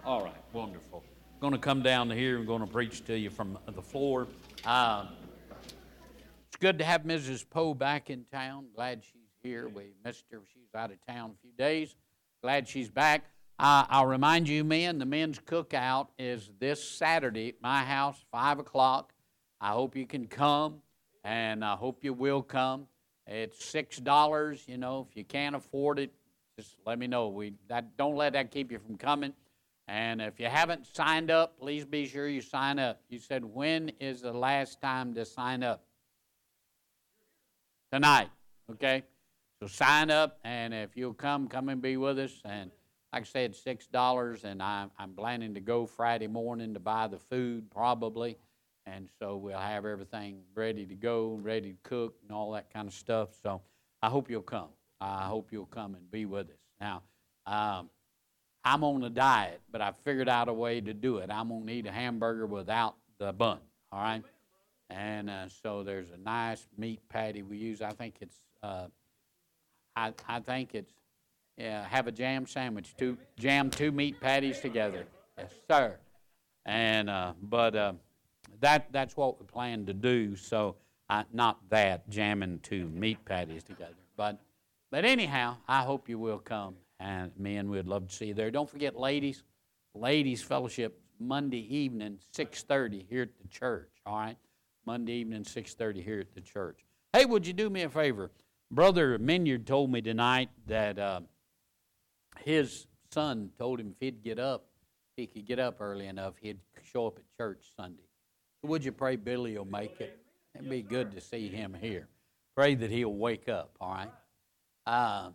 All right, wonderful. I'm going to come down here and going to preach to you from the floor. It's good to have Mrs. Poe back in town. Glad she's here. We missed her. She's out of town a few days. Glad she's back. I'll remind you, men, the men's cookout is this Saturday at my house, 5 o'clock. I hope you can come, and I hope you will come. It's $6. You know, if you can't afford it, just let me know. Don't let that keep you from coming. And if you haven't signed up, please be sure you sign up. You said, when is the last time to sign up? Tonight, okay? So sign up, and if you'll come and be with us. And like I said, $6, and I'm planning to go Friday morning to buy the food probably. And so we'll have everything ready to go, ready to cook and all that kind of stuff. So I hope you'll come. I hope you'll come and be with us. Now, I'm on a diet, but I figured out a way to do it. I'm going to eat a hamburger without the bun, all right? And so there's a nice meat patty we use. I think it's, have a jam sandwich, jam two meat patties together. Yes, sir. And, that's what we plan to do. So, not that, jamming two meat patties together. But anyhow, I hope you will come. And men, we'd love to see you there. Don't forget, ladies fellowship Monday evening, 6:30 here at the church, all right? Monday evening, 6:30 here at the church. Hey, would you do me a favor? Brother Minyard told me tonight that his son told him if he could get up early enough, he'd show up at church Sunday. So would you pray Billy will make it? It'd be good to see him here. Pray that he'll wake up, all right?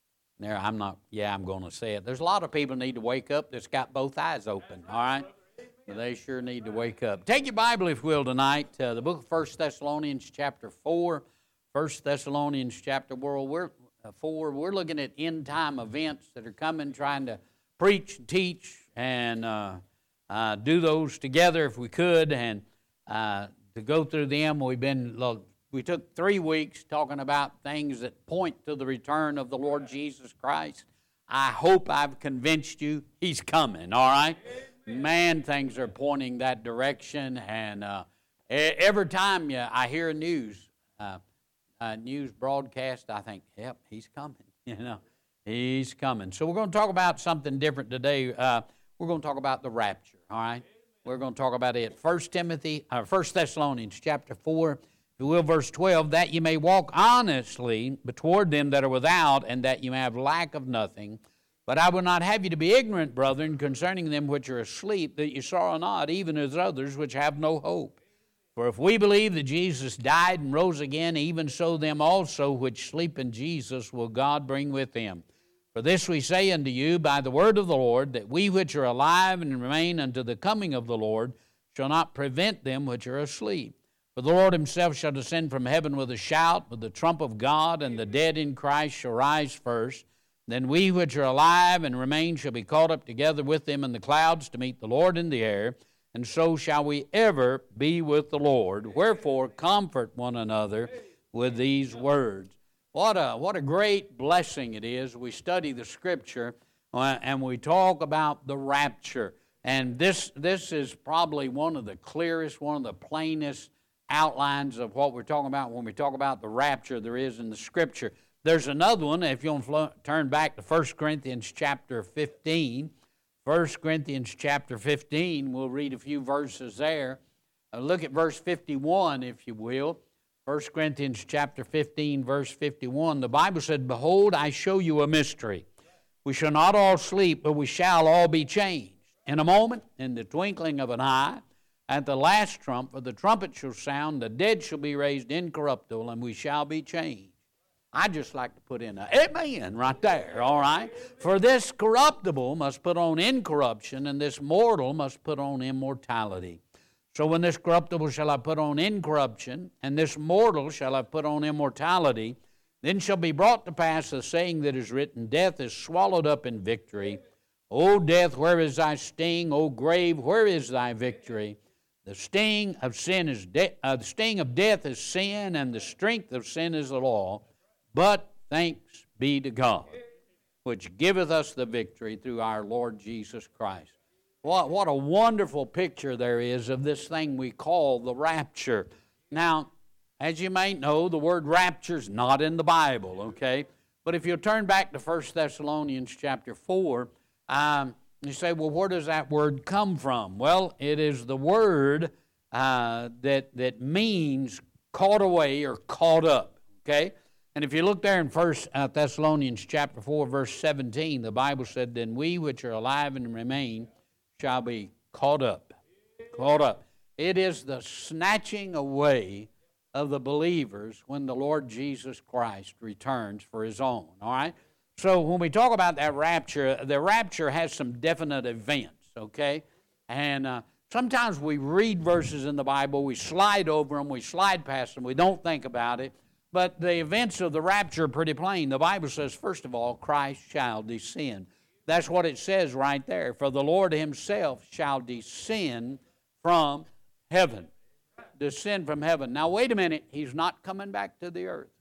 I'm going to say it. There's a lot of people need to wake up that's got both eyes open, all right? But they sure need to wake up. Take your Bible, if you will, tonight. The book of 1 Thessalonians chapter 4. 1 Thessalonians chapter 4. We're looking at end-time events that are coming, trying to preach, teach, and do those together if we could. And to go through them, we took 3 weeks talking about things that point to the return of the Lord Jesus Christ. I hope I've convinced you He's coming, all right? Man, things are pointing that direction, and every time I hear a news broadcast, I think, yep, He's coming, He's coming. So we're going to talk about something different today. We're going to talk about the rapture, all right? We're going to talk about it. 1 Thessalonians chapter 4, if you will, verse 12, that you may walk honestly toward them that are without, and that you may have lack of nothing. But I will not have you to be ignorant, brethren, concerning them which are asleep, that you sorrow not, even as others which have no hope. For if we believe that Jesus died and rose again, even so them also which sleep in Jesus will God bring with him. For this we say unto you by the word of the Lord, that we which are alive and remain unto the coming of the Lord shall not prevent them which are asleep. For the Lord himself shall descend from heaven with a shout, with the trump of God, and the dead in Christ shall rise first. Then we which are alive and remain shall be caught up together with them in the clouds to meet the Lord in the air, and so shall we ever be with the Lord. Wherefore comfort one another with these words. What a great blessing it is. We study the Scripture and we talk about the rapture. And this is probably one of the clearest, one of the plainest outlines of what we're talking about when we talk about the rapture there is in the Scripture. There's another one, if you want to turn back to 1 Corinthians chapter 15. 1 Corinthians chapter 15, we'll read a few verses there. Look at verse 51, if you will. 1 Corinthians chapter 15, verse 51. The Bible said, Behold, I show you a mystery. We shall not all sleep, but we shall all be changed. In a moment, in the twinkling of an eye, at the last trump, for the trumpet shall sound, the dead shall be raised incorruptible, and we shall be changed. I'd just like to put in an amen right there, all right? For this corruptible must put on incorruption, and this mortal must put on immortality. So when this corruptible shall have put on incorruption, and this mortal shall have put on immortality, then shall be brought to pass the saying that is written, Death is swallowed up in victory. O death, where is thy sting? O grave, where is thy victory? The sting of the sting of death is sin, and the strength of sin is the law. But thanks be to God, which giveth us the victory through our Lord Jesus Christ. What a wonderful picture there is of this thing we call the rapture. Now, as you may know, the word rapture is not in the Bible, okay? But if you'll turn back to 1 Thessalonians chapter 4, you say, well, where does that word come from? Well, it is the word that means caught away or caught up, okay? And if you look there in 1 Thessalonians chapter 4, verse 17, the Bible said, then we which are alive and remain shall be caught up. Caught up. It is the snatching away of the believers when the Lord Jesus Christ returns for his own, all right? So when we talk about that rapture, the rapture has some definite events, okay? And sometimes we read verses in the Bible, we slide over them, we slide past them, we don't think about it. But the events of the rapture are pretty plain. The Bible says, first of all, Christ shall descend. That's what it says right there. For the Lord himself shall descend from heaven. Descend from heaven. Now, wait a minute. He's not coming back to the earth.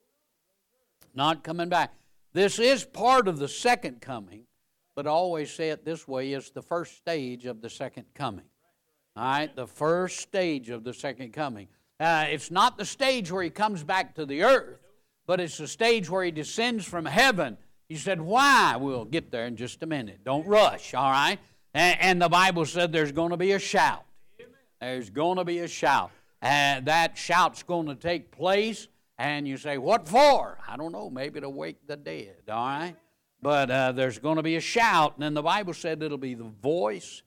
Not coming back. This is part of the second coming, but I always say it this way, it's the first stage of the second coming. All right? The first stage of the second coming. It's not the stage where he comes back to the earth, but it's the stage where he descends from heaven. You said, why? We'll get there in just a minute. Don't rush, all right? And the Bible said there's going to be a shout. There's going to be a shout. And that shout's going to take place. And you say, what for? I don't know, maybe to wake the dead, all right? But there's going to be a shout. And then the Bible said it'll be the voice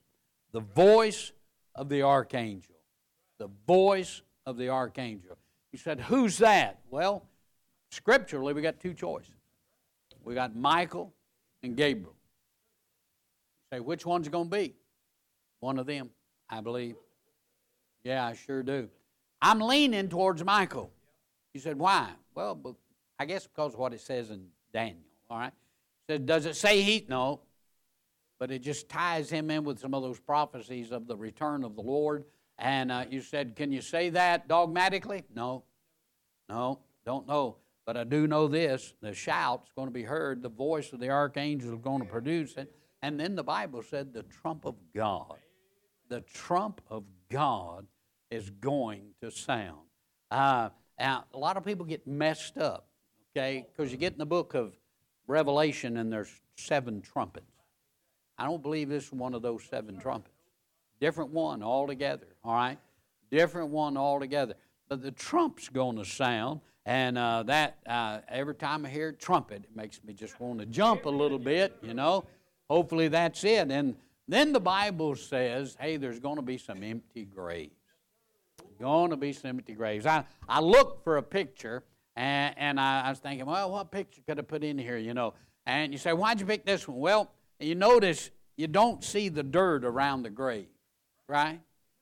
of the archangel. The voice of the archangel. You said, who's that? Well, scripturally, we got two choices. We got Michael and Gabriel. You say, which one's going to be? One of them, I believe. Yeah, I sure do. I'm leaning towards Michael. You said, why? Well, I guess because of what it says in Daniel, all right? It says, does it say he? No. But it just ties him in with some of those prophecies of the return of the Lord. And you said, can you say that dogmatically? No, don't know. But I do know this, the shout's going to be heard, the voice of the archangel is going to produce it. And then the Bible said the trump of God. The trump of God is going to sound. Now, a lot of people get messed up, okay, because you get in the book of Revelation and there's 7 trumpets. I don't believe this is one of those 7 trumpets. Different one altogether, all right? Different one altogether. But the trump's going to sound, and every time I hear a trumpet, it makes me just want to jump a little bit, you know. Hopefully that's it. And then the Bible says, hey, there's going to be some empty graves. Going to be some empty graves. I looked for a picture, and I was thinking, well, what picture could I put in here, you know? And you say, why'd you pick this one? Well, you notice you don't see the dirt around the grave, right?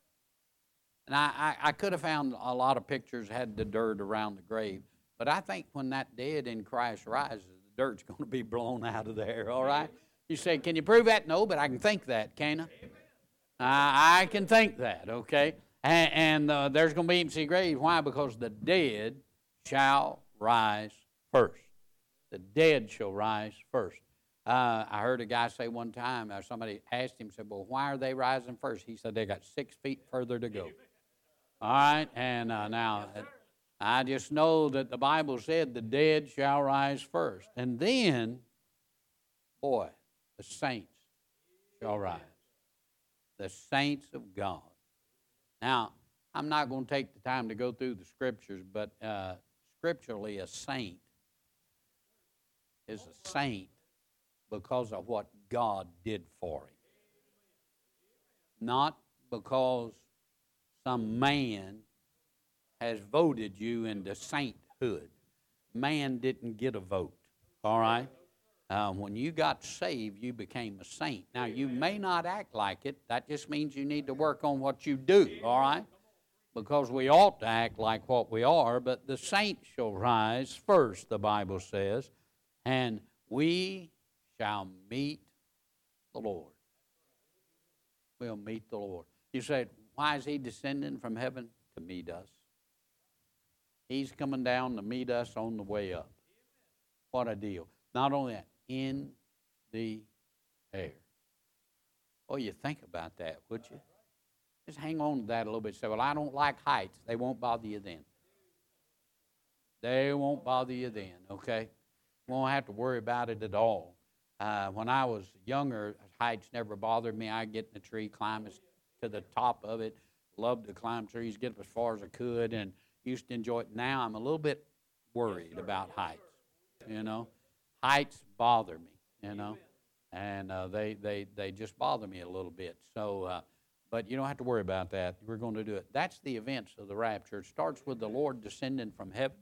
And I could have found a lot of pictures that had the dirt around the grave, but I think when that dead in Christ rises, the dirt's going to be blown out of there, all right? You say, can you prove that? No, but I can think that, can't I? I can think that, okay? And there's going to be empty graves. Why? Because the dead shall rise first. The dead shall rise first. I heard a guy say one time, somebody asked him, said, well, why are they rising first? He said, they got 6 feet further to go. All right? And now, I just know that the Bible said the dead shall rise first. And then, boy, the saints shall rise. The saints of God. Now, I'm not going to take the time to go through the scriptures, but scripturally, a saint is a saint because of what God did for him. Not because some man has voted you into sainthood. Man didn't get a vote, all right? When you got saved, you became a saint. Now, you may not act like it. That just means you need to work on what you do, all right? Because we ought to act like what we are, but the saint shall rise first, the Bible says, and we shall meet the Lord. We'll meet the Lord. You say, why is he descending from heaven? To meet us. He's coming down to meet us on the way up. What a deal. Not only that, in the air. Well, you think about that, would you? Just hang on to that a little bit. Say, well, I don't like heights. They won't bother you then. They won't bother you then, okay? You won't have to worry about it at all. When I was younger, heights never bothered me. I'd get in a tree, climb to the top of it. Loved to climb trees, get up as far as I could, and used to enjoy it. Now I'm a little bit worried about heights, you know. Heights bother me, you know, and they just bother me a little bit. So, but you don't have to worry about that. We're going to do it. That's the events of the rapture. It starts with the Lord descending from heaven,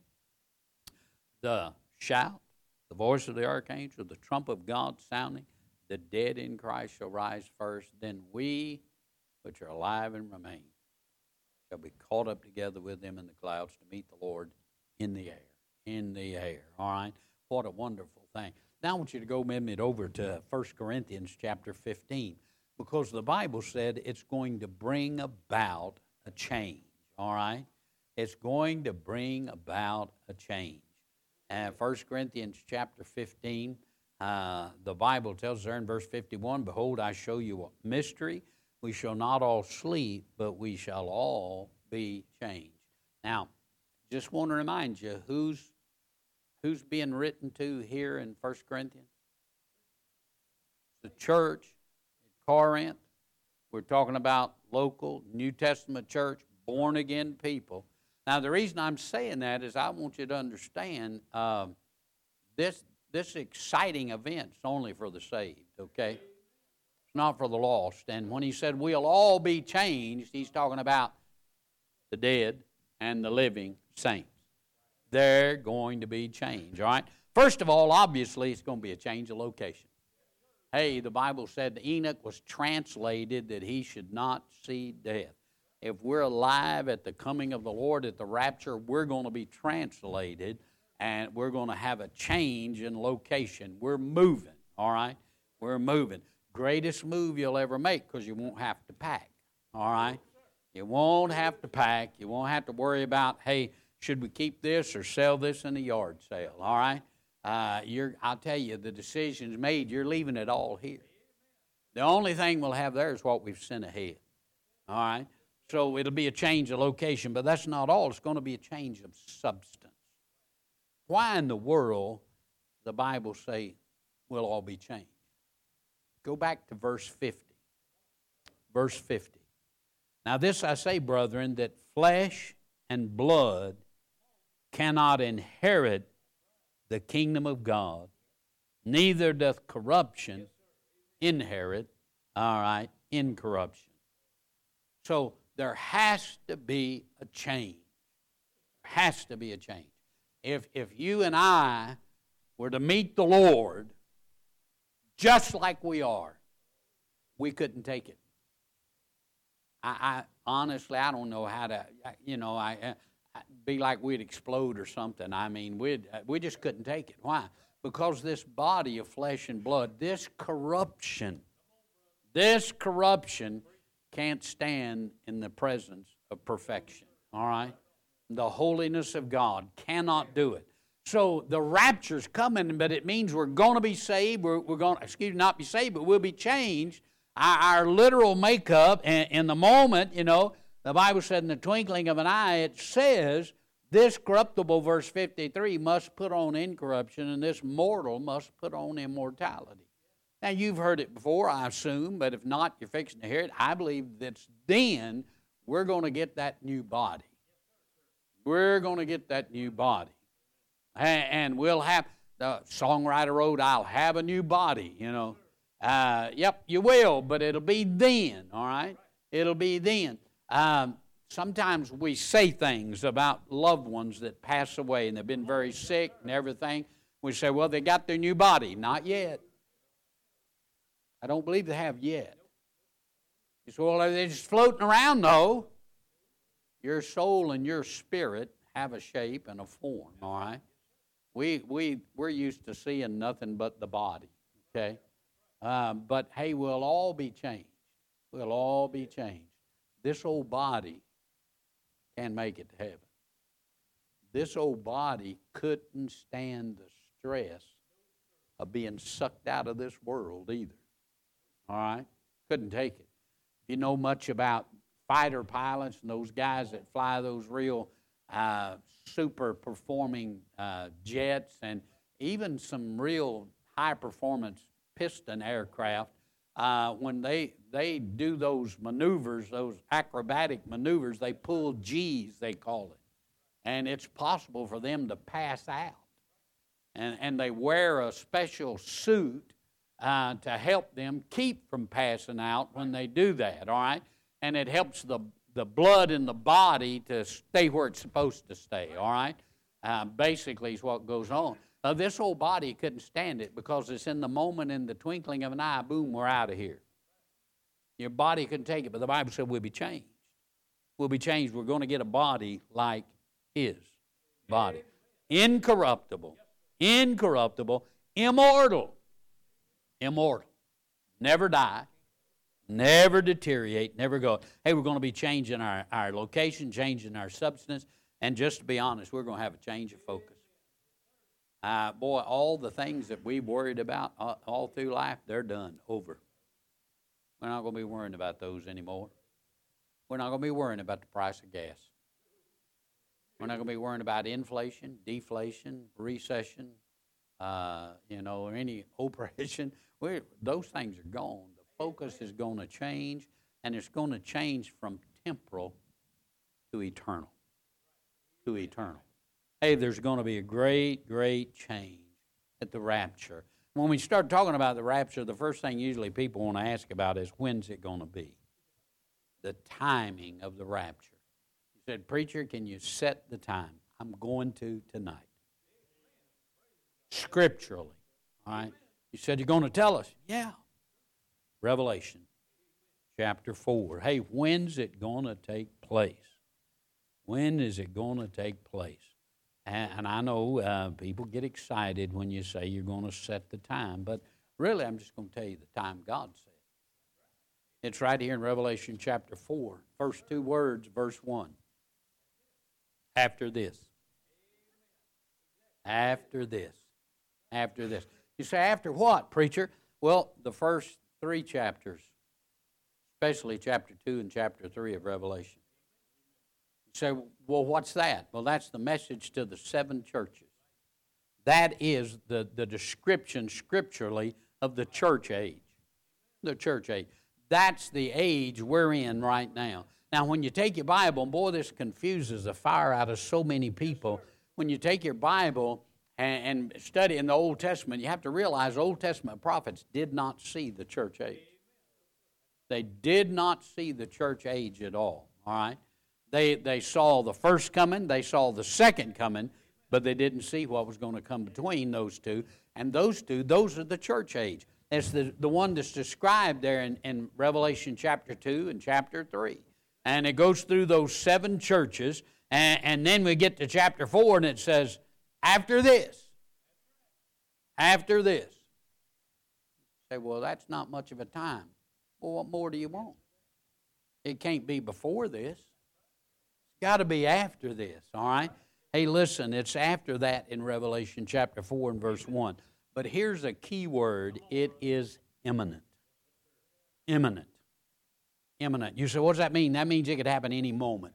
the shout, the voice of the archangel, the trump of God sounding, the dead in Christ shall rise first, then we which are alive and remain shall be caught up together with them in the clouds to meet the Lord in the air. In the air, all right? What a wonderful thing. Now I want you to go with me over to 1 Corinthians chapter 15, because the Bible said it's going to bring about a change, all right? It's going to bring about a change. And 1 Corinthians chapter 15, the Bible tells us there in verse 51, behold, I show you a mystery. We shall not all sleep, but we shall all be changed. Now, just want to remind you, who's being written to here in 1 Corinthians? The church at Corinth. We're talking about local New Testament church, born-again people. Now, the reason I'm saying that is I want you to understand this exciting event's only for the saved, okay? It's not for the lost. And when he said we'll all be changed, he's talking about the dead and the living saints. They're going to be changed, all right? First of all, obviously, it's going to be a change of location. Hey, the Bible said Enoch was translated that he should not see death. If we're alive at the coming of the Lord at the rapture, we're going to be translated, and we're going to have a change in location. We're moving, all right? We're moving. Greatest move you'll ever make, because you won't have to pack, all right? You won't have to pack. You won't have to worry about, hey, should we keep this or sell this in a yard sale, all right? I'll tell you, the decision's made. You're leaving it all here. The only thing we'll have there is what we've sent ahead, all right? So it'll be a change of location, but that's not all. It's going to be a change of substance. Why in the world the Bible say we'll all be changed? Go back to verse 50. Verse 50. Now this I say, brethren, that flesh and blood cannot inherit the kingdom of God, neither doth corruption inherit, all right, incorruption. So there has to be a change. There has to be a change. If you and I were to meet the Lord just like we are, we couldn't take it. I honestly, I don't know how to, I'd be like we'd explode or something. I mean, we just couldn't take it. Why? Because this body of flesh and blood, this corruption can't stand in the presence of perfection, all right? The holiness of God cannot do it. So the rapture's coming, but it means we're going to be saved. We're going to, not be saved, but we'll be changed. Our literal makeup, and in the moment, the Bible said in the twinkling of an eye, it says, this corruptible, verse 53, must put on incorruption, and this mortal must put on immortality. Now, you've heard it before, I assume, but if not, you're fixing to hear it. I believe that then we're going to get that new body. We're going to get that new body. And we'll have, the songwriter wrote, I'll have a new body, Yep, you will, but it'll be then, all right? It'll be then. Sometimes we say things about loved ones that pass away and they've been very sick and everything. We say, well, they got their new body. Not yet. I don't believe they have yet. You say, well, they're just floating around, though. Your soul and your spirit have a shape and a form, all right? We're used to seeing nothing but the body, okay? But, hey, we'll all be changed. We'll all be changed. This old body can't make it to heaven. This old body couldn't stand the stress of being sucked out of this world either. All right? Couldn't take it. If you know much about fighter pilots and those guys that fly those real super performing jets and even some real high performance piston aircraft, when they do those maneuvers, those acrobatic maneuvers, they pull G's, they call it. And it's possible for them to pass out. And they wear a special suit to help them keep from passing out when they do that, all right? And it helps the blood in the body to stay where it's supposed to stay, all right? Basically is what goes on. This old body couldn't stand it because it's in the moment, in the twinkling of an eye, boom, we're out of here. Your body couldn't take it, but the Bible said we'll be changed. We'll be changed. We're going to get a body like His body. Incorruptible, immortal. Immortal. Never die, never deteriorate, never go. Hey, we're going to be changing our location, changing our substance, and just to be honest, we're going to have a change of focus. Boy, all the things that we worried about all through life, they're done, over. We're not going to be worrying about those anymore. We're not going to be worrying about the price of gas. We're not going to be worrying about inflation, deflation, recession, or any oppression. Those things are gone. The focus is going to change, and it's going to change from temporal to eternal. To eternal. Hey, there's going to be a great, great change at the rapture. When we start talking about the rapture, the first thing usually people want to ask about is, when's it going to be? The timing of the rapture. He said, preacher, can you set the time? I'm going to tonight. Scripturally, all right? You said you're going to tell us. Yeah. Revelation chapter 4. Hey, when's it going to take place? When is it going to take place? And I know people get excited when you say you're going to set the time, but really I'm just going to tell you the time God said. It's right here in Revelation chapter 4. First two words, verse 1. After this. After this. After this. You say, after what, preacher? Well, the first three chapters, especially chapter 2 and chapter 3 of Revelation. You say, well, what's that? Well, that's the message to the 7 churches. That is the description scripturally of the church age. The church age. That's the age we're in right now. Now, when you take your Bible, and boy, this confuses the fire out of so many people. When you take your Bible and study in the Old Testament, you have to realize Old Testament prophets did not see the church age. They did not see the church age at all right? They saw the first coming, they saw the second coming, but they didn't see what was going to come between those two. And those two, those are the church age. It's the one that's described there in Revelation chapter 2 and chapter 3. And it goes through those 7 churches, and then we get to chapter 4, and it says, after this. You say, well, that's not much of a time. Well, what more do you want? It can't be before this. It's got to be after this, all right? Hey, listen, it's after that in Revelation chapter 4 and verse 1. But here's a key word. It is imminent. Imminent. Imminent. You say, what does that mean? That means it could happen any moment.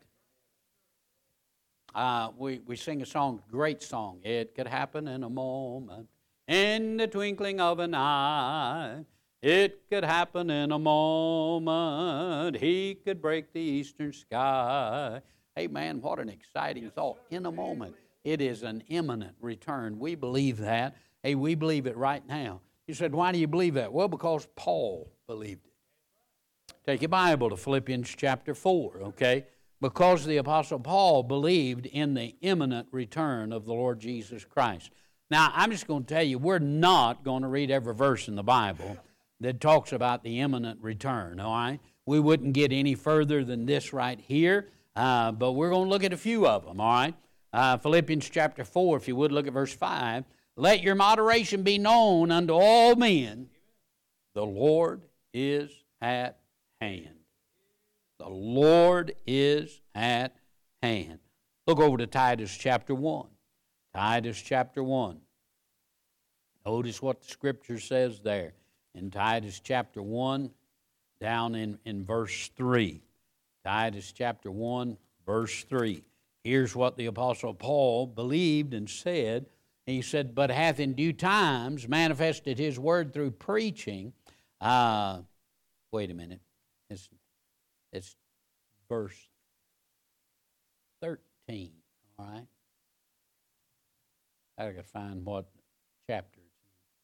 We sing a song, great song. It could happen in a moment, in the twinkling of an eye. It could happen in a moment. He could break the eastern sky. Hey, man, what an exciting thought. In a moment. It is an imminent return. We believe that. Hey, we believe it right now. You said, why do you believe that? Well, because Paul believed it. Take your Bible to Philippians chapter 4, okay? Because the Apostle Paul believed in the imminent return of the Lord Jesus Christ. Now, I'm just going to tell you, we're not going to read every verse in the Bible that talks about the imminent return, all right? We wouldn't get any further than this right here, but we're going to look at a few of them, all right? Philippians chapter 4, if you would, look at verse 5. Let your moderation be known unto all men. The Lord is at hand. The Lord is at hand. Look over to Titus chapter 1. Titus chapter 1. Notice what the Scripture says there. In Titus chapter 1, down in verse 3. Titus chapter 1, verse 3. Here's what the Apostle Paul believed and said. He said, but hath in due times manifested his word through preaching. Wait a minute. It's verse 13, all right? I got to find what chapter it's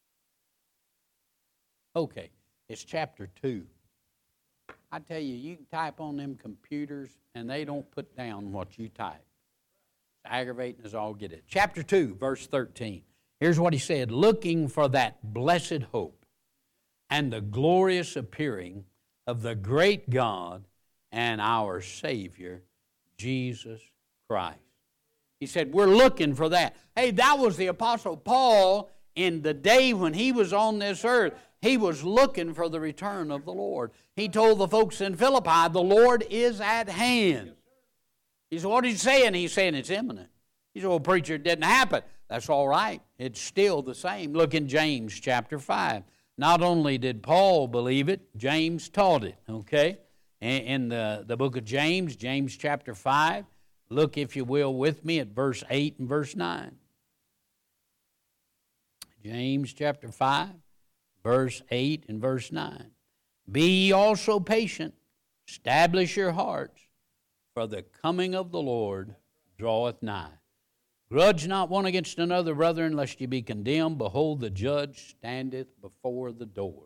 in. Okay, it's chapter 2. I tell you, you can type on them computers, and they don't put down what you type. It's aggravating as all get it. Chapter 2, verse 13. Here's what he said, looking for that blessed hope and the glorious appearing of the great God and our Savior, Jesus Christ. He said, we're looking for that. Hey, that was the Apostle Paul in the day when he was on this earth. He was looking for the return of the Lord. He told the folks in Philippi, the Lord is at hand. He said, what are you saying? He's saying it's imminent. He said, well, preacher, it didn't happen. That's all right. It's still the same. Look in James chapter 5. Not only did Paul believe it, James taught it, okay? In the book of James, James chapter 5, look, if you will, with me at verse 8 and verse 9. James chapter 5, verse 8 and verse 9. Be ye also patient, establish your hearts, for the coming of the Lord draweth nigh. Grudge not one against another, brethren, lest ye be condemned. Behold, the judge standeth before the door.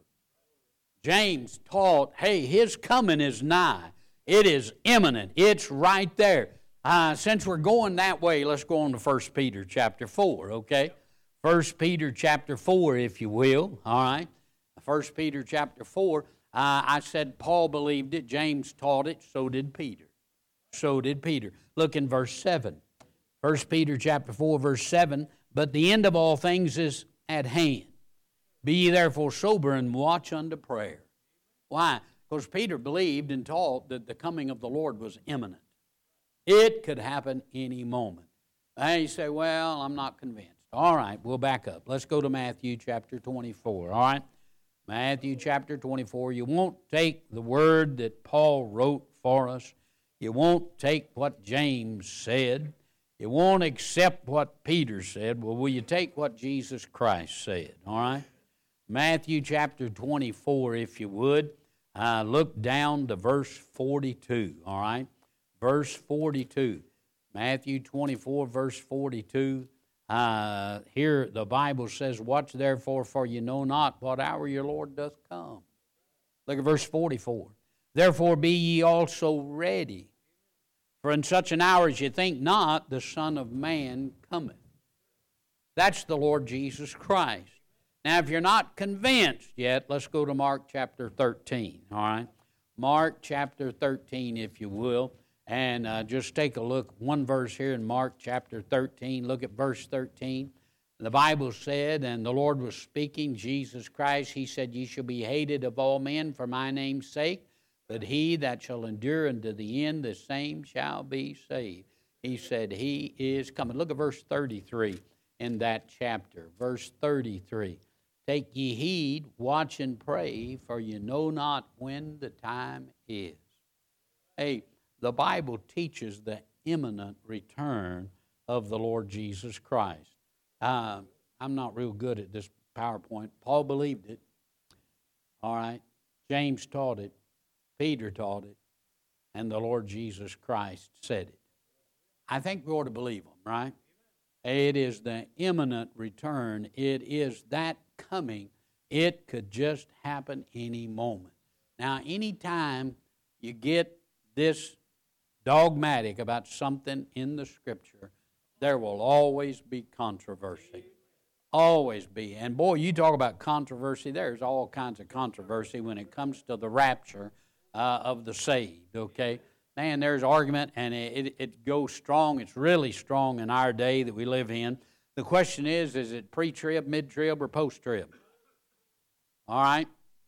James taught, hey, his coming is nigh. It is imminent. It's right there. Since we're going that way, let's go on to 1 Peter chapter 4, okay? 1 Peter chapter 4, if you will, all right? 1 Peter chapter 4, I said Paul believed it, James taught it, so did Peter. So did Peter. Look in verse 7. 1 Peter chapter 4, verse 7, but the end of all things is at hand. Be ye therefore sober and watch unto prayer. Why? Because Peter believed and taught that the coming of the Lord was imminent. It could happen any moment. And you say, well, I'm not convinced. All right, we'll back up. Let's go to Matthew chapter 24, all right? Matthew chapter 24. You won't take the word that Paul wrote for us. You won't take what James said. You won't accept what Peter said. Well, will you take what Jesus Christ said, all right? Matthew chapter 24, if you would. Look down to verse 42, all right? Verse 42. Matthew 24, verse 42. Here the Bible says, watch therefore, for you know not what hour your Lord doth come. Look at verse 44. Therefore be ye also ready, for in such an hour as you think not, the Son of Man cometh. That's the Lord Jesus Christ. Now, if you're not convinced yet, let's go to Mark chapter 13, all right? Mark chapter 13, if you will, and just take a look, one verse here in Mark chapter 13. Look at verse 13. The Bible said, and the Lord was speaking, Jesus Christ, he said, ye shall be hated of all men for my name's sake, but he that shall endure unto the end, the same shall be saved. He said, he is coming. Look at verse 33 in that chapter. Verse 33. Take ye heed, watch and pray, for you know not when the time is. Hey, the Bible teaches the imminent return of the Lord Jesus Christ. I'm not real good at this PowerPoint. Paul believed it. All right. James taught it. Peter taught it. And the Lord Jesus Christ said it. I think we ought to believe them, right? It is the imminent return. It is that coming. It could just happen any moment. Now, anytime you get this dogmatic about something in the Scripture, there will always be controversy. Always be. And boy, you talk about controversy, there's all kinds of controversy when it comes to the rapture of the saved, okay? Man, there's argument, and it goes strong. It's really strong in our day that we live in. The question is it pre-trib, mid-trib, or post-trib? All right?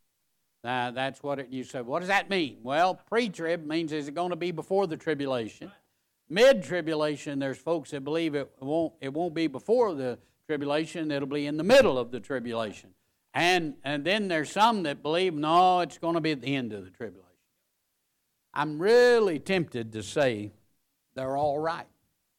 That's what you say. What does that mean? Well, pre-trib means is it going to be before the tribulation? Mid-tribulation, there's folks that believe it won't be before the tribulation. It'll be in the middle of the tribulation. And then there's some that believe, no, it's going to be at the end of the tribulation. I'm really tempted to say they're all right.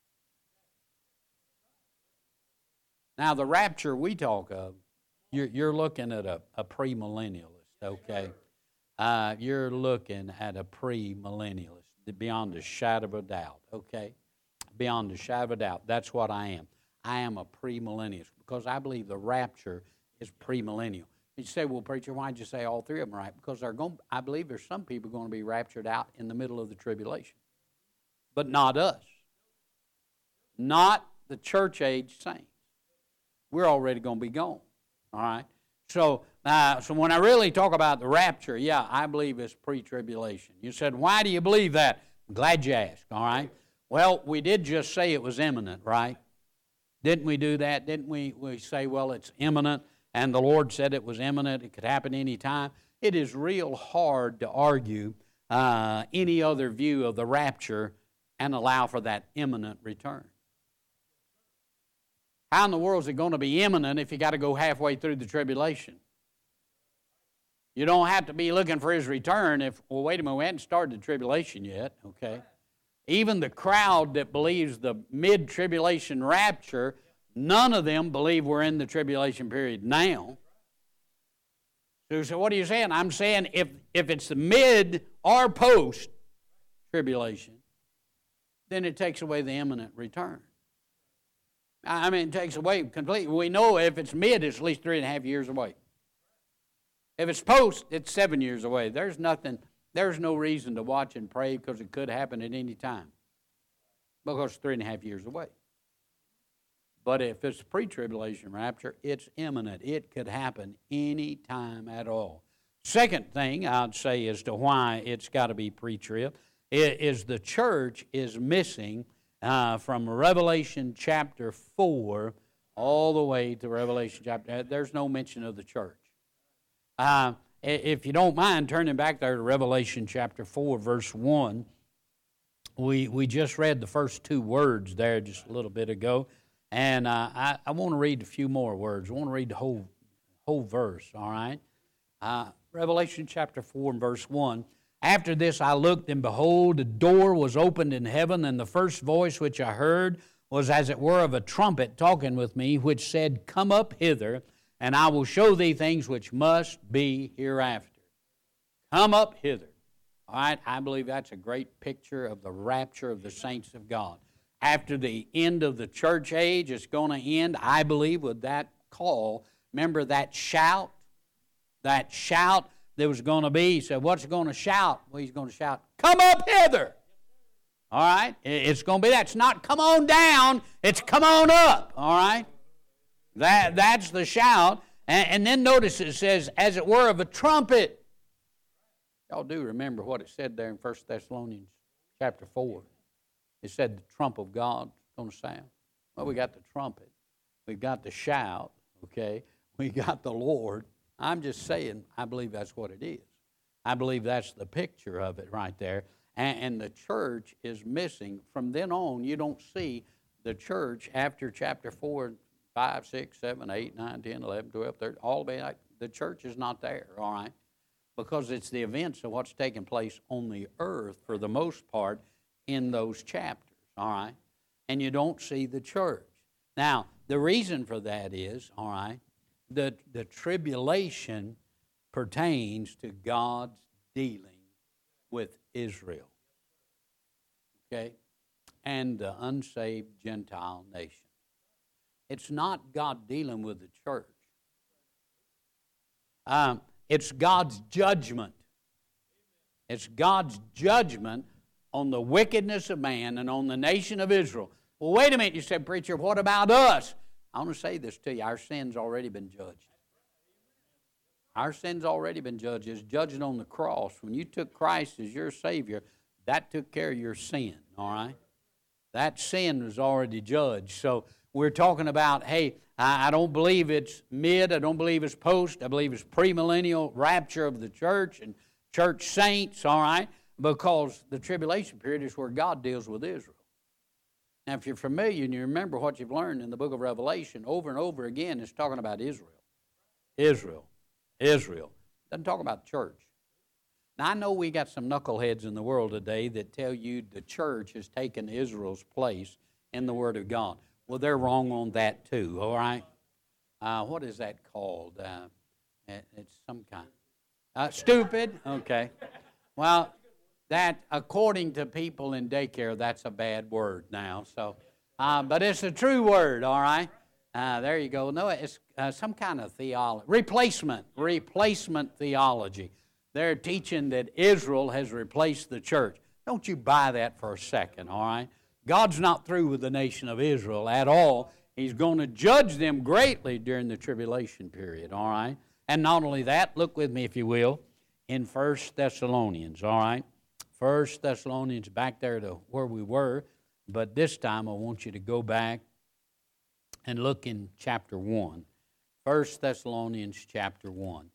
Now, the rapture we talk of, you're looking at a premillennialist, okay? You're looking at a premillennialist, beyond a shadow of a doubt, okay? Beyond a shadow of a doubt. That's what I am. I am a premillennialist because I believe the rapture is premillennial. You say, well, preacher, why'd you say all three of them right? Because I believe there's some people going to be raptured out in the middle of the tribulation. But not us. Not the church age saints. We're already going to be gone. All right? So when I really talk about the rapture, yeah, I believe it's pre-tribulation. You said, why do you believe that? I'm glad you asked, all right? Well, we did just say it was imminent, right? Didn't we do that? Didn't we say, well, it's imminent, and the Lord said it was imminent, it could happen any time? It is real hard to argue any other view of the rapture and allow for that imminent return. How in the world is it going to be imminent if you got to go halfway through the tribulation? You don't have to be looking for His return if, well, wait a minute, we hadn't started the tribulation yet, okay? Even the crowd that believes the mid-tribulation rapture, none of them believe we're in the tribulation period now. So what are you saying? I'm saying if it's the mid or post-tribulation, then it takes away the imminent return. I mean, it takes away completely. We know if it's mid, it's at least 3.5 years away. If it's post, it's 7 years away. There's no reason to watch and pray because it could happen at any time. Because it's 3.5 years away. But if it's pre-tribulation rapture, it's imminent. It could happen any time at all. Second thing I'd say as to why it's got to be pre-trib is the church is missing from Revelation chapter 4 all the way to Revelation chapter. There's no mention of the church. If you don't mind turning back there to Revelation chapter 4, verse 1, we just read the first two words there just a little bit ago, and I want to read a few more words. I want to read the whole verse, all right? Revelation chapter 4 and verse 1. After this I looked, and behold, a door was opened in heaven, and the first voice which I heard was as it were of a trumpet talking with me, which said, Come up hither, and I will show thee things which must be hereafter. Come up hither. All right, I believe that's a great picture of the rapture of the saints of God. After the end of the church age, it's going to end, I believe, with that call. Remember that shout? That shout there was going to be. He said, what's he going to shout? Well, he's going to shout, Come up hither. All right? It's going to be that. It's not come on down. It's come on up. All right? That's the shout. And then notice it says, as it were of a trumpet. Y'all do remember what it said there in 1 Thessalonians chapter 4. It said the trump of God is going to sound. Well, we got the trumpet. We've got the shout. Okay? We got the Lord. I'm just saying, I believe that's what it is. I believe that's the picture of it right there. And the church is missing. From then on, you don't see the church after chapter 4, 5, 6, 7, 8, 9, 10, 11, 12, 13, all the way like the church is not there, all right? Because it's the events of what's taking place on the earth for the most part in those chapters, all right? And you don't see the church. Now, the reason for that is, all right, the tribulation pertains to God's dealing with Israel, okay, and the unsaved Gentile nation. It's not God dealing with the church. It's God's judgment. It's God's judgment on the wickedness of man and on the nation of Israel. Well, wait a minute, you said, preacher, what about us? I want to say this to you. Our sin's already been judged. Our sin's already been judged. It's judged on the cross. When you took Christ as your Savior, that took care of your sin, all right? That sin was already judged. So we're talking about, hey, I don't believe it's mid. I don't believe it's post. I believe it's premillennial rapture of the church and church saints, all right? Because the tribulation period is where God deals with Israel. Now, if you're familiar and you remember what you've learned in the book of Revelation, over and over again, it's talking about Israel. Israel. Israel. Doesn't talk about the church. Now, I know we got some knuckleheads in the world today that tell you the church has taken Israel's place in the Word of God. Well, they're wrong on that too, all right? What is that called? It's some kind. Stupid? Okay. Well, that, according to people in daycare, that's a bad word now. So, but it's a true word, all right? There you go. No, it's some kind of theology. Replacement theology. They're teaching that Israel has replaced the church. Don't you buy that for a second, all right? God's not through with the nation of Israel at all. He's going to judge them greatly during the tribulation period, all right? And not only that, look with me, if you will, in 1 Thessalonians, all right? 1 Thessalonians, back there to where we were, but this time I want you to go back and look in chapter 1. 1 Thessalonians chapter 1.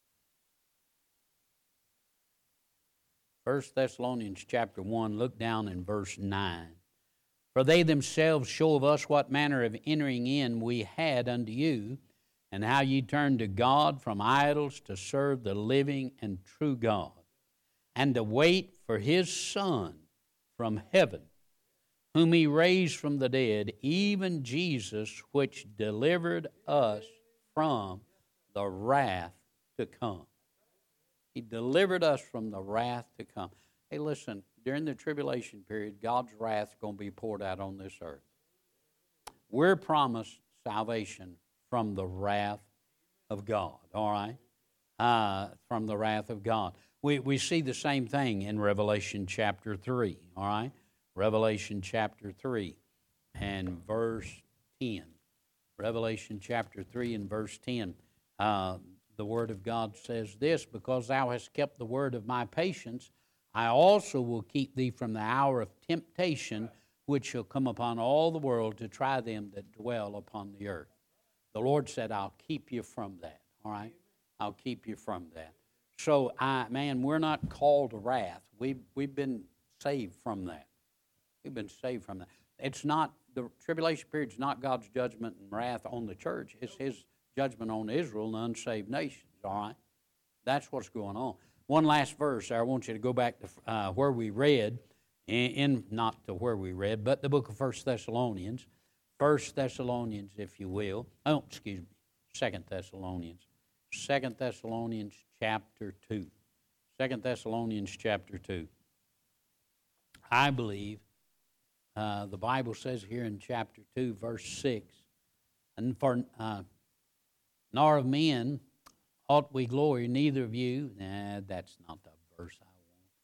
1 Thessalonians chapter 1, look down in verse 9. For they themselves show of us what manner of entering in we had unto you, and how ye turned to God from idols to serve the living and true God, and to wait for his Son from heaven, whom he raised from the dead, even Jesus, which delivered us from the wrath to come. He delivered us from the wrath to come. Hey, listen, during the tribulation period, God's wrath is going to be poured out on this earth. We're promised salvation from the wrath of God, all right? From the wrath of God. We see the same thing in Revelation chapter 3, all right? Revelation chapter 3 and verse 10. Revelation chapter 3 and verse 10. The Word of God says this, because thou hast kept the word of my patience, I also will keep thee from the hour of temptation, which shall come upon all the world to try them that dwell upon the earth. The Lord said, I'll keep you from that, all right? I'll keep you from that. So, we're not called to wrath. We've been saved from that. We've been saved from that. It's not, the tribulation period is not God's judgment and wrath on the church. It's his judgment on Israel and the unsaved nations, all right? That's what's going on. One last verse there. I want you to go back to where we read, not to where we read, but the book of 1 Thessalonians. 1 Thessalonians, if you will. Oh, excuse me, 2 Thessalonians. 2 Thessalonians chapter 2. 2 Thessalonians chapter 2. I believe the Bible says here in chapter 2, verse 6, and for nor of men ought we glory, neither of you. Nah, that's not the verse I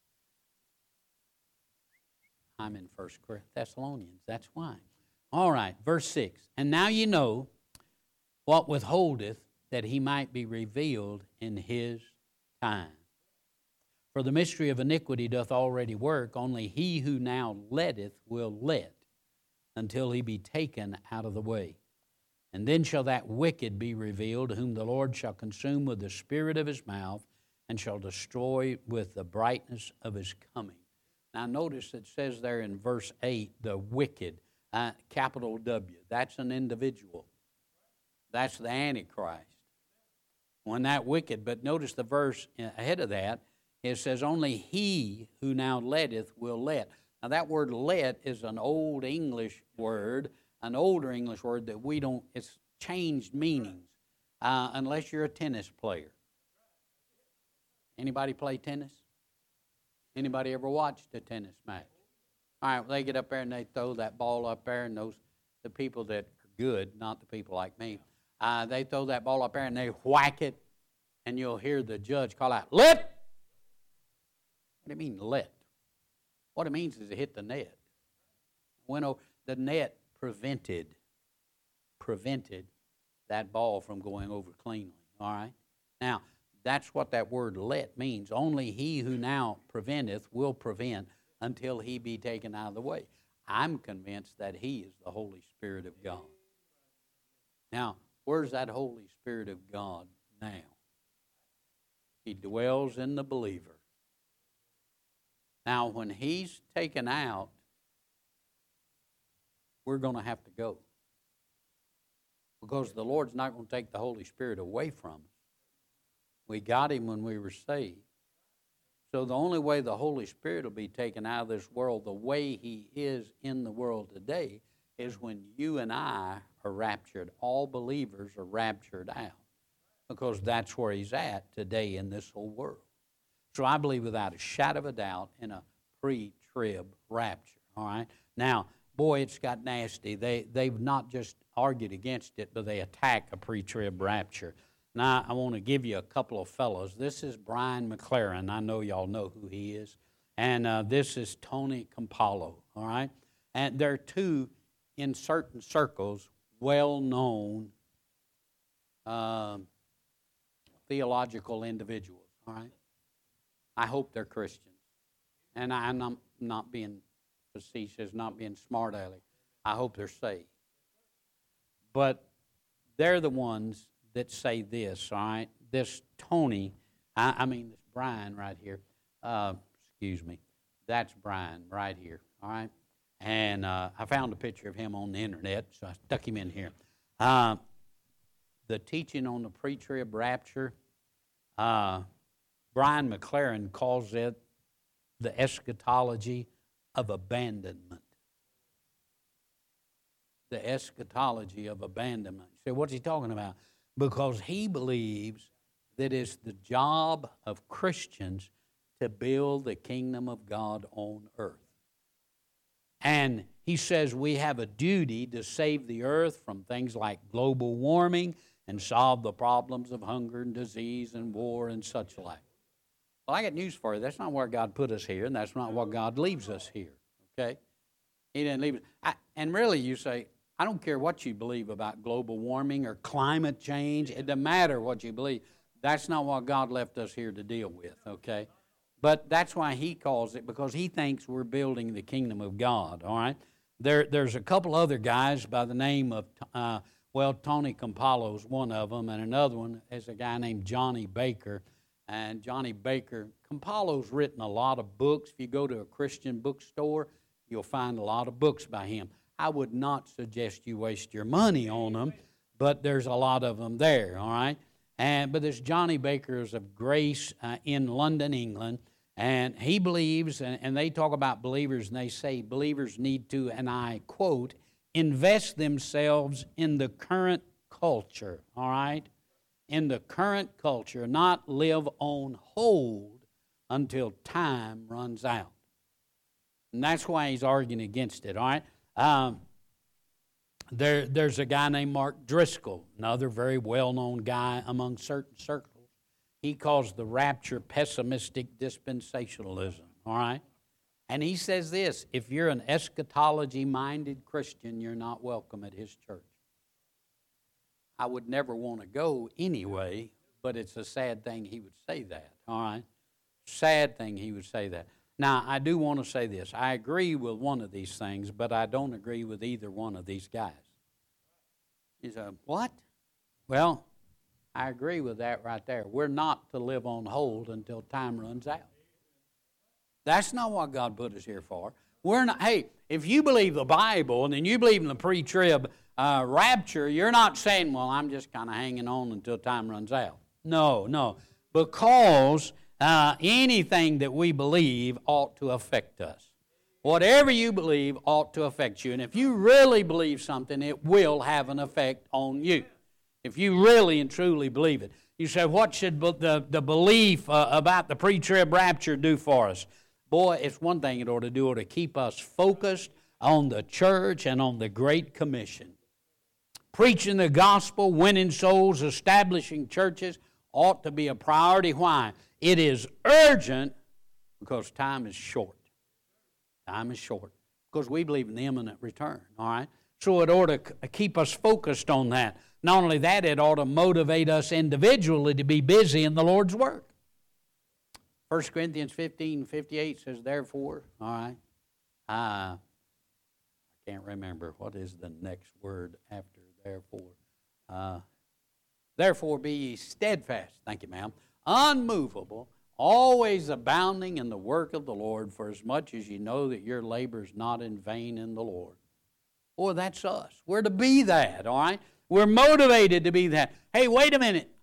want. I'm in 1 Thessalonians, that's why. All right, verse 6. And now ye know what withholdeth, that he might be revealed in his time. For the mystery of iniquity doth already work, only he who now letteth will let, until he be taken out of the way. And then shall that wicked be revealed, whom the Lord shall consume with the spirit of his mouth, and shall destroy with the brightness of his coming. Now notice it says there in verse 8, the wicked, capital W. That's an individual. That's the Antichrist. When that wicked, but notice the verse ahead of that, it says, only he who now letteth will let. Now that word let is an old English word, an older English word that we don't, it's changed meanings, unless you're a tennis player. Anybody play tennis? Anybody ever watched a tennis match? All right, well, they get up there and they throw that ball up there, and the people that are good, not the people like me, they throw that ball up there and they whack it, and you'll hear the judge call out, let! What do you mean, let? What it means is it hit the net. The net prevented that ball from going over cleanly, all right? Now, that's what that word let means. Only he who now preventeth will prevent until he be taken out of the way. I'm convinced that he is the Holy Spirit of God. Now, where's that Holy Spirit of God now? He dwells in the believer. Now, when he's taken out, we're going to have to go. Because the Lord's not going to take the Holy Spirit away from us. We got him when we were saved. So the only way the Holy Spirit will be taken out of this world, the way he is in the world today, is when you and I are raptured. All believers are raptured out, because that's where he's at today in this whole world. So I believe without a shadow of a doubt in a pre-trib rapture, all right? Now, boy, it's got nasty. They've not just argued against it, but they attack a pre-trib rapture. Now, I want to give you a couple of fellows. This is Brian McLaren. I know y'all know who he is. And this is Tony Campolo, all right? And they're two, in certain circles, well-known theological individuals, all right? I hope they're Christians. And I'm not being facetious, not being smart-aleck. I hope they're saved. But they're the ones that say this, all right? This Tony, this Brian right here, excuse me, that's Brian right here, all right? And I found a picture of him on the internet, so I stuck him in here. The teaching on the pre-trib rapture, Brian McLaren calls it the eschatology of abandonment. The eschatology of abandonment. You say, what's he talking about? Because he believes that it's the job of Christians to build the kingdom of God on earth. And he says we have a duty to save the earth from things like global warming and solve the problems of hunger and disease and war and such like. Well, I got news for you. That's not where God put us here, and that's not why God leaves us here, okay? He didn't leave us. And really, you say, I don't care what you believe about global warming or climate change. It doesn't matter what you believe. That's not what God left us here to deal with, okay? But that's why he calls it, because he thinks we're building the kingdom of God, all right? There's a couple other guys by the name of, Tony Campolo is one of them, and another one is a guy named Johnny Baker. And Johnny Baker, Campolo's written a lot of books. If you go to a Christian bookstore, you'll find a lot of books by him. I would not suggest you waste your money on them, but there's a lot of them there, all right? But there's Johnny Baker's of Grace in London, England, and he believes, and they talk about believers, and they say believers need to, and I quote, invest themselves in the current culture, all right? In the current culture, not live on hold until time runs out. And that's why he's arguing against it, all right? There's a guy named Mark Driscoll, another very well-known guy among certain circles. He calls the rapture pessimistic dispensationalism, all right? And he says this, if you're an eschatology-minded Christian, you're not welcome at his church. I would never want to go anyway, but it's a sad thing he would say that, all right? Sad thing he would say that. Now, I do want to say this. I agree with one of these things, but I don't agree with either one of these guys. You say, what? Well, I agree with that right there. We're not to live on hold until time runs out. That's not what God put us here for. We're not. Hey, if you believe the Bible and then you believe in the pre-trib rapture, you're not saying, well, I'm just kind of hanging on until time runs out. No. Because anything that we believe ought to affect us. Whatever you believe ought to affect you. And if you really believe something, it will have an effect on you. If you really and truly believe it. You say, what should the belief about the pre-trib rapture do for us? Boy, it's one thing it ought to do. It ought to keep us focused on the church and on the Great Commission. Preaching the gospel, winning souls, establishing churches ought to be a priority. Why? It is urgent because time is short. Time is short because we believe in the imminent return, all right? So it ought to keep us focused on that. Not only that, it ought to motivate us individually to be busy in the Lord's work. 1 Corinthians 15:58 says, therefore, all right, I can't remember. What is the next word after therefore? Therefore be ye steadfast, thank you, ma'am, unmovable, always abounding in the work of the Lord, for as much as you know that your labor is not in vain in the Lord. Boy, that's us. We're to be that, all right? We're motivated to be that. Hey, wait a minute.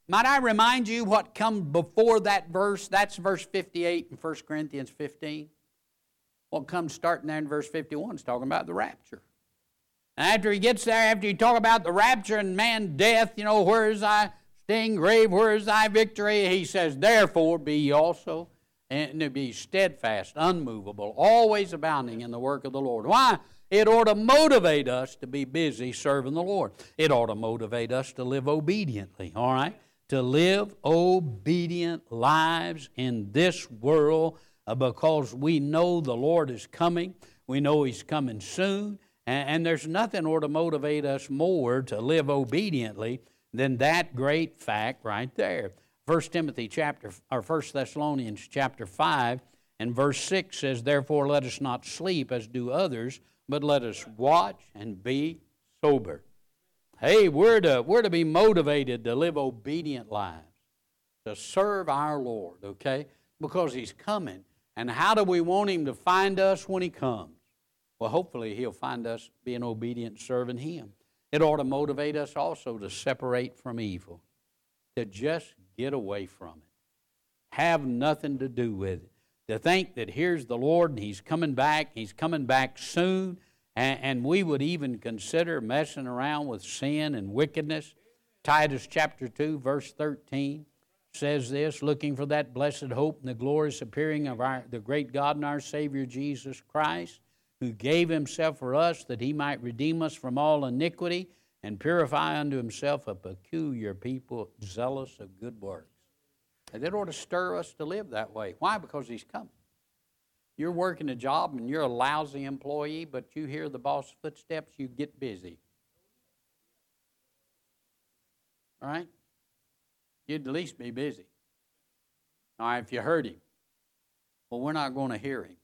Might I remind you what comes before that verse? That's verse 58 in 1 Corinthians 15. What comes starting there in verse 51 is talking about the rapture. And after he gets there, after he talk about the rapture and man, death, where is thy sting, grave, where is thy victory? He says, therefore be ye also, and to be steadfast, unmovable, always abounding in the work of the Lord. Why? It ought to motivate us to be busy serving the Lord. It ought to motivate us to live obediently, all right? To live obedient lives in this world because we know the Lord is coming. We know He's coming soon. And there's nothing ought to motivate us more to live obediently than that great fact right there. 1 Thessalonians chapter 5 and verse 6 says, therefore let us not sleep as do others, but let us watch and be sober. Hey, we're to be motivated to live obedient lives, to serve our Lord, okay? Because He's coming. And how do we want Him to find us when He comes? Well, hopefully He'll find us being obedient, serving Him. It ought to motivate us also to separate from evil, to just get away from it, have nothing to do with it, to think that here's the Lord and He's coming back soon, and we would even consider messing around with sin and wickedness. Titus chapter 2, verse 13 says this, looking for that blessed hope and the glorious appearing of the great God and our Savior Jesus Christ, who gave Himself for us that He might redeem us from all iniquity and purify unto Himself a peculiar people zealous of good works. And that ought to stir us to live that way. Why? Because He's coming. You're working a job and you're a lousy employee, but you hear the boss's footsteps, you get busy. All right? You'd at least be busy. All right, if you heard Him. Well, we're not going to hear Him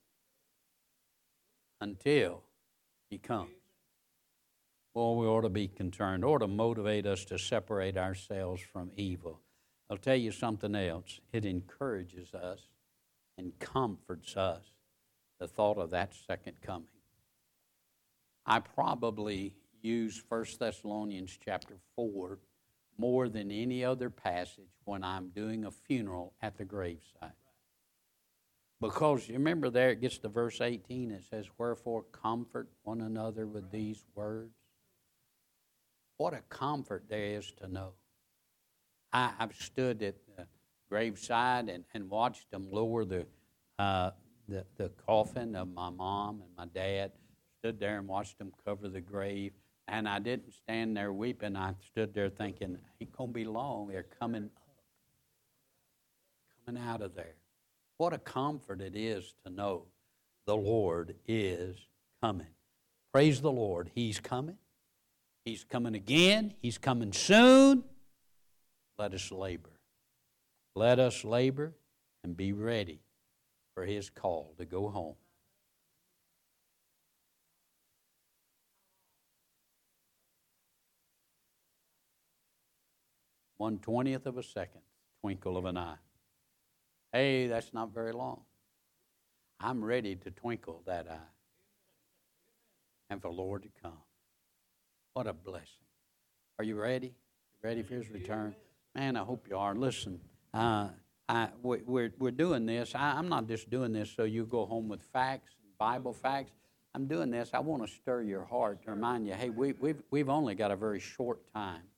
until He comes. Well, we ought to be concerned. It ought to motivate us to separate ourselves from evil. I'll tell you something else. It encourages us and comforts us, the thought of that second coming. I probably use 1 Thessalonians chapter 4 more than any other passage when I'm doing a funeral at the graveside. Because you remember there it gets to verse 18, it says, wherefore comfort one another with these words. What a comfort there is to know. I've stood at the graveside and watched them lower the coffin of my mom and my dad. Stood there and watched them cover the grave. And I didn't stand there weeping. I stood there thinking, ain't going to be long. They're coming up, coming out of there. What a comfort it is to know the Lord is coming. Praise the Lord. He's coming. He's coming again. He's coming soon. Let us labor. Let us labor and be ready for His call to go home. 1/20th of a second, twinkle of an eye. Hey, that's not very long. I'm ready to twinkle that eye and for the Lord to come. What a blessing. Are you ready? Ready for His return? Man, I hope you are. Listen, we're doing this. I'm not just doing this so you go home with facts, Bible facts. I'm doing this. I want to stir your heart to remind you, hey, we've only got a very short time.